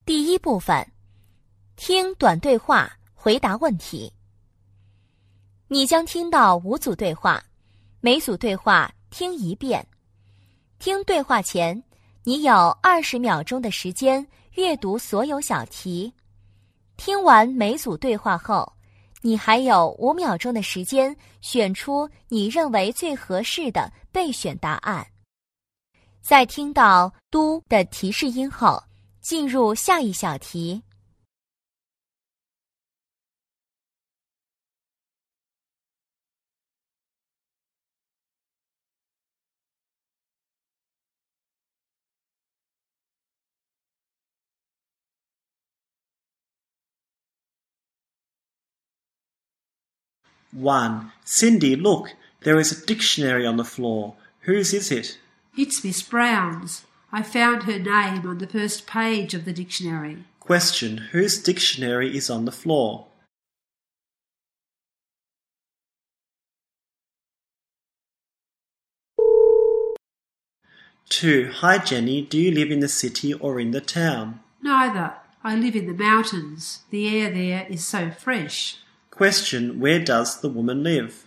第一部分，听短对话，回答问题。你将听到5组对话，每组对话听1遍。听对话前，你有20秒钟的时间阅读所有小题。听完每组对话后，你还有5秒钟的时间选出你认为最合适的备选答案。在听到“嘟”的提示音后，进入下一小题。 1. Cindy, look, there is a dictionary on the floor. Whose is it? It's Miss Brown's. I found her name on the first page of the dictionary. Question. Whose dictionary is on the floor? Two. Hi Jenny, do you live in the city or in the town? Neither. I live in the mountains. The air there is so fresh. Question. Where does the woman live?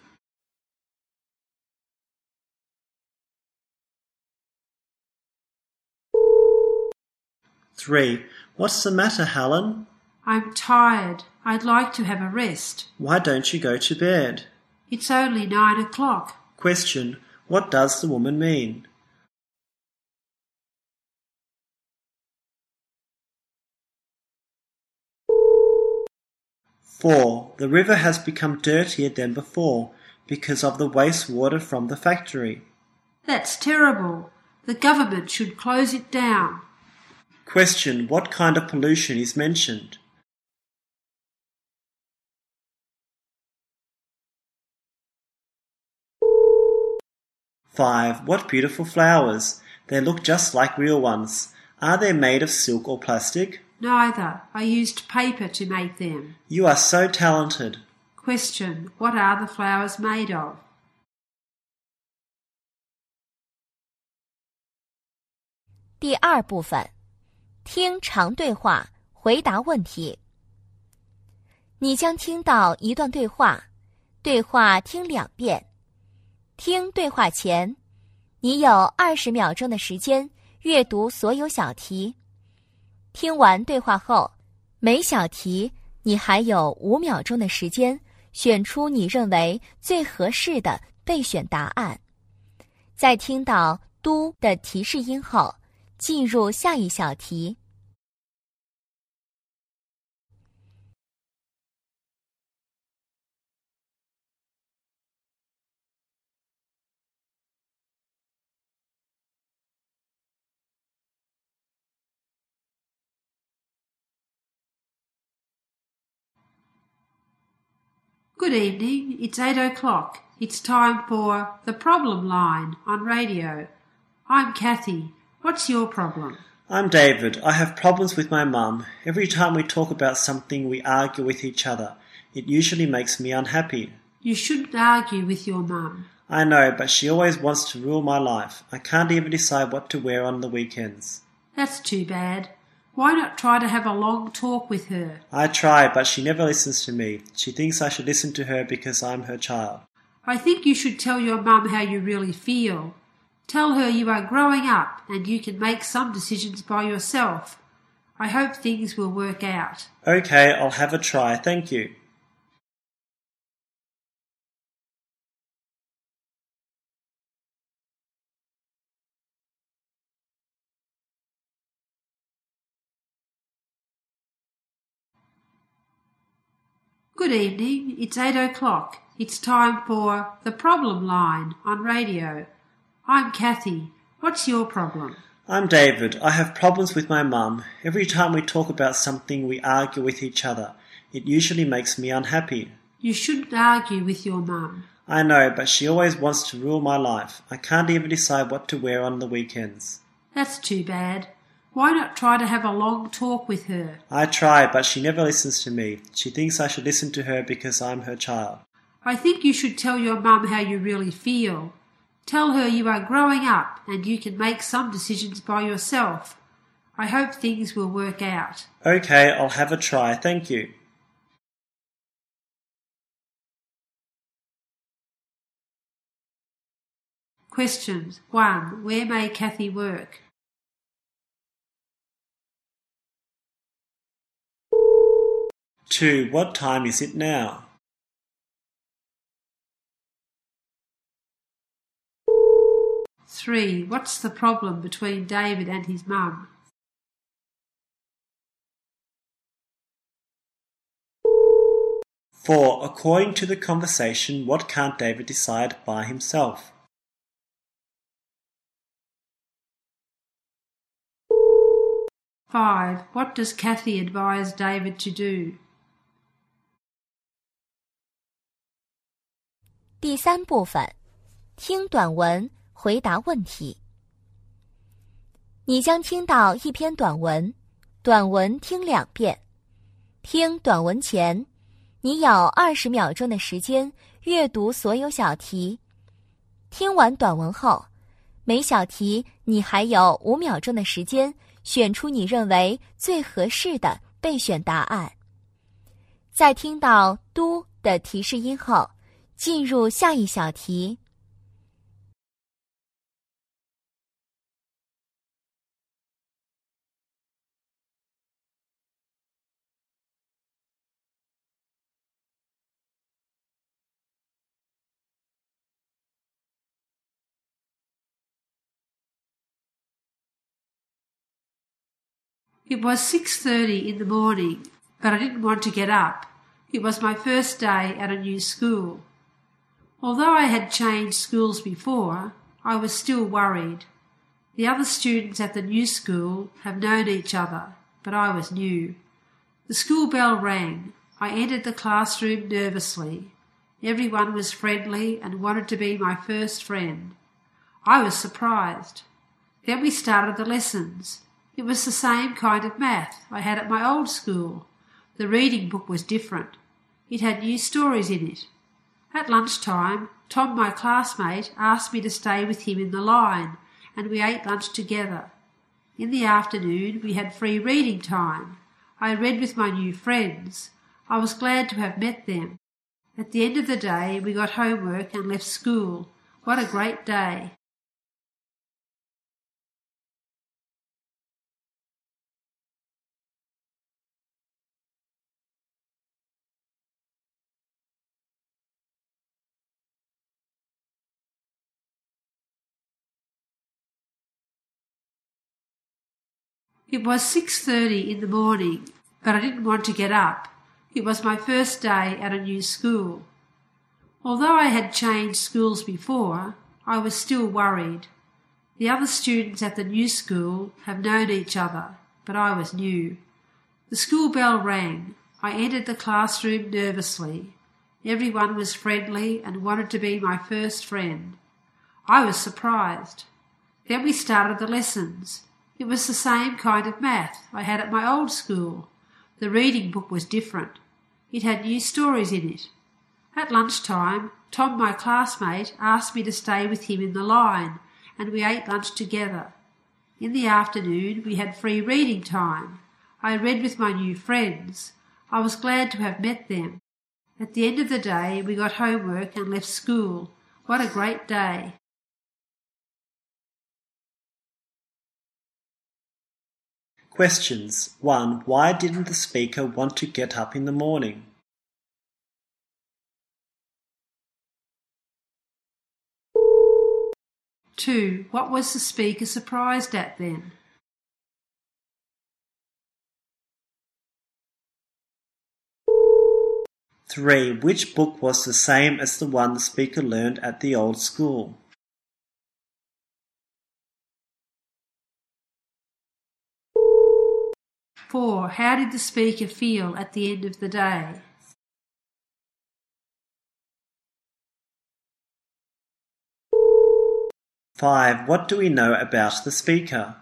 Three. What's the matter, Helen? I'm tired. I'd like to have a rest. Why don't you go to bed? It's only 9 o'clock. Question. What does the woman mean? Four. The river has become dirtier than before because of the wastewater from the factory. That's terrible. The government should close it down. Question. What kind of pollution is mentioned? Five. What beautiful flowers. They look just like real ones. Are they made of silk or plastic? Neither. I used paper to make them. You are so talented. Question. What are the flowers made of? “第二部分，听长对话，回答问题。你将听到一段对话，对话听2遍。听对话前，你有20秒钟的时间阅读所有小题。听完对话后，每小题你还有5秒钟的时间选出你认为最合适的备选答案。在听到“嘟”的提示音后，进入下一小题。 Good evening. It's 8 o'clock. It's time for The Problem Line on radio. I'm Kathy. What's your problem? I'm David. I have problems with my mum. Every time we talk about something, we argue with each other. It usually makes me unhappy. You shouldn't argue with your mum. I know, but she always wants to rule my life. I can't even decide what to wear on the weekends. That's too bad. Why not try to have a long talk with her? I try, but she never listens to me. She thinks I should listen to her because I'm her child. I think you should tell your mum how you really feel. Tell her you are growing up and you can make some decisions by yourself. I hope things will work out. Okay, I'll have a try. Thank you. Good evening. It's 8 o'clock. It's time for The Problem Line on radio. I'm Kathy. What's your problem? I'm David. I have problems with my mum. Every time we talk about something, we argue with each other. It usually makes me unhappy. You shouldn't argue with your mum. I know, but she always wants to rule my life. I can't even decide what to wear on the weekends. That's too bad. Why not try to have a long talk with her? I try, but she never listens to me. She thinks I should listen to her because I'm her child. I think you should tell your mum how you really feel. Tell her you are growing up and you can make some decisions by yourself. I hope things will work out. Okay, I'll have a try, thank you. Questions. 1. Where may Kathy work? 2. What time is it now? 3. What's the problem between David and his mum? 4. According to the conversation, what can't David decide by himself? 5. What does Kathy advise David to do? 第3部分，听短文，回答问题。你将听到一篇短文，短文听2遍。听短文前，你有20秒钟的时间阅读所有小题。听完短文后，每小题你还有5秒钟的时间选出你认为最合适的备选答案。在听到“嘟”的提示音后，进入下一小题。 It was 6:30 in the morning, but I didn't want to get up. It was my first day at a new school. Although I had changed schools before, I was still worried. The other students at the new school have known each other, but I was new. The school bell rang. I entered the classroom nervously. Everyone was friendly and wanted to be my first friend. I was surprised. Then we started the lessons. It was the same kind of math I had at my old school. The reading book was different. It had new stories in it. At lunchtime, Tom, my classmate, asked me to stay with him in the line, and we ate lunch together. In the afternoon, we had free reading time. I read with my new friends. I was glad to have met them. At the end of the day, we got homework and left school. What a great day! It was 6:30 in the morning, but I didn't want to get up. It was my first day at a new school. Although I had changed schools before, I was still worried. The other students at the new school have known each other, but I was new. The school bell rang. I entered the classroom nervously. Everyone was friendly and wanted to be my first friend. I was surprised. Then we started the lessons. It was the same kind of math I had at my old school. The reading book was different. It had new stories in it. At lunchtime, Tom, my classmate, asked me to stay with him in the line, and we ate lunch together. In the afternoon, we had free reading time. I read with my new friends. I was glad to have met them. At the end of the day, we got homework and left school. What a great day! Questions. 1. Why didn't the speaker want to get up in the morning? 2. What was the speaker surprised at then? 3. Which book was the same as the one the speaker learned at the old school? 4. How did the speaker feel at the end of the day? 5. What do we know about the speaker?